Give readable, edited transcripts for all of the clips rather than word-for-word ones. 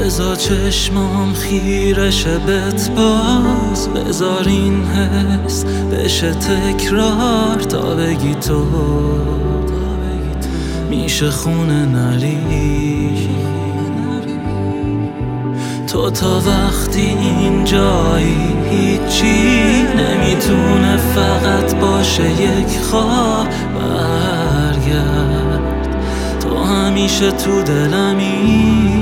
بذار چشمام خیرشه بهت باز، بذار این حس بشه تکرار تا بگی تو میشه خونه نری. تو تا وقتی اینجایی هیچی نمیتونه فقط باشه یک خواب. برگرد تو همیشه تو دلمی،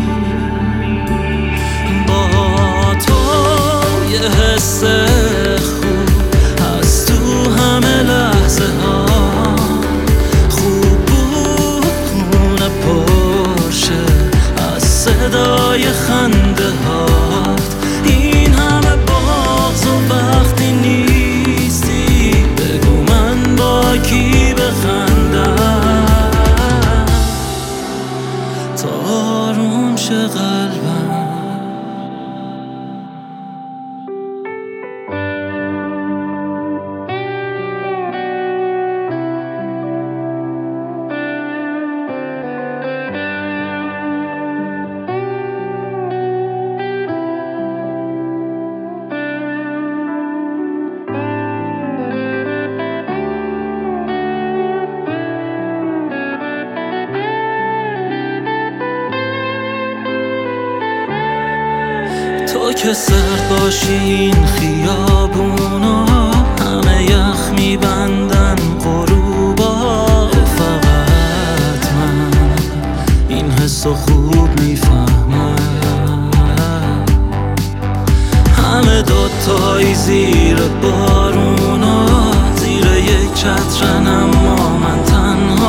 با تو یه حس خوب هست تو همه لحظه ها. خوب بود خونه پرشه از صدای خنده هات. این همه باغز و وقتی نیستی بگو من با کی بخندم تا آروم شه قلبم. تو که سرد باشی این خیابونا همه یخ میبندن غروبا. فقط من این حسو خوب میفهمم. همه دوتایی زیر بارونا، زیر یک چترن اما من تنها.